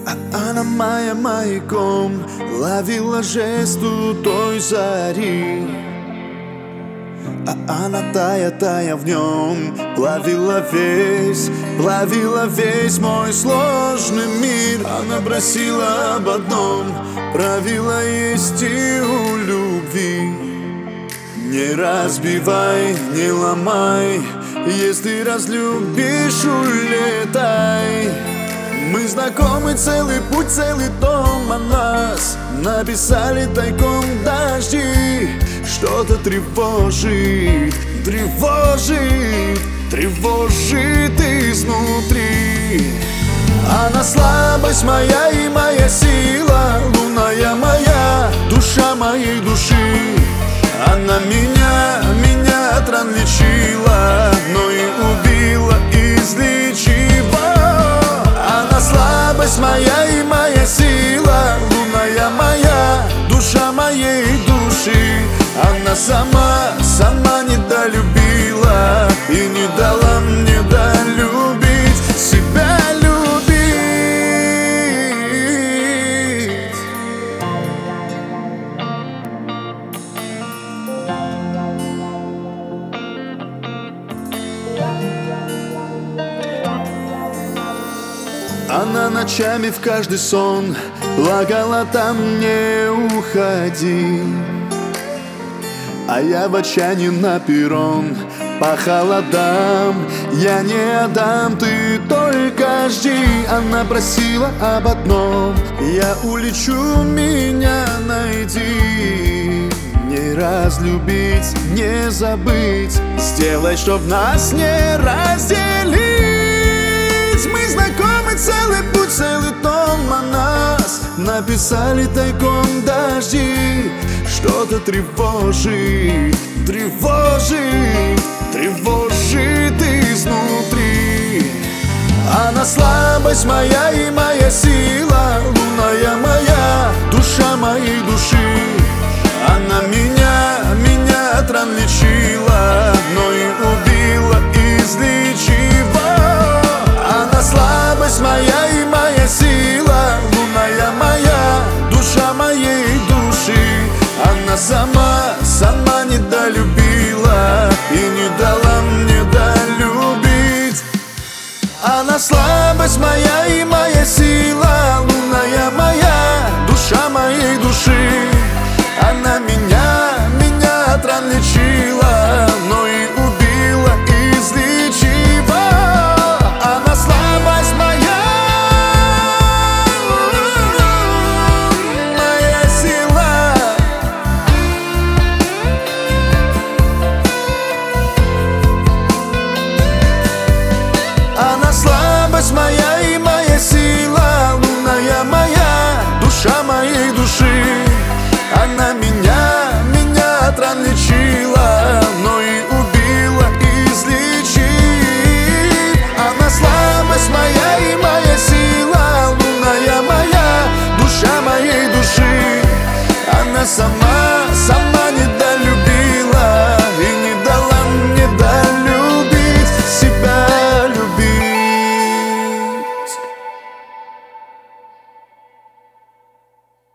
Она моя маяком ловила жесту той зари, а она, тая в нем, плавила весь мой сложный мир. Она просила об одном, правила есть и у любви. Не разбивай, не ломай, если разлюбишь, улетай. Мы знакомы целый путь, целый том о нас написали тайком дожди. Что-то тревожит изнутри. Она слабость моя и моя сила, лунная моя, душа моей души. Она меня от ран лечила, но и убила излечива. Она слабость моя и моя сила, лунная моя, душа моей души. Она сама недолюбила и не дала мне долюбить себя, любить. Она ночами в каждый сон плакала: там не уходи. А я в отчаянии на перрон по холодам я не отдам, ты только жди. Она просила об одном: я улечу, меня найди. Не разлюбить, не забыть, сделай, чтоб нас не разделить. Мы знакомы целый путь, целый том о нас написали тайком дожди. Что-то тревожит изнутри. Она слабость моя и моя сила, лунная моя, душа моей души. Она меня от ран лечила, но и убила излечива. Она слабость моя и моя сила, лунная моя, душа моей души. Она сама недолюбила и не дала мне долюбить. Она слабость моя и моя сила, лунная моя, душа моей души. Она меня от ран лечила, но и убила излечива. Она слабость моя, моя сила. Она слабость моя и моя сила, лунная моя, душа моей души. Она меня от ран лечила, но и убила излечив. Она слабость моя и моя сила, лунная моя, душа моей души. Она сама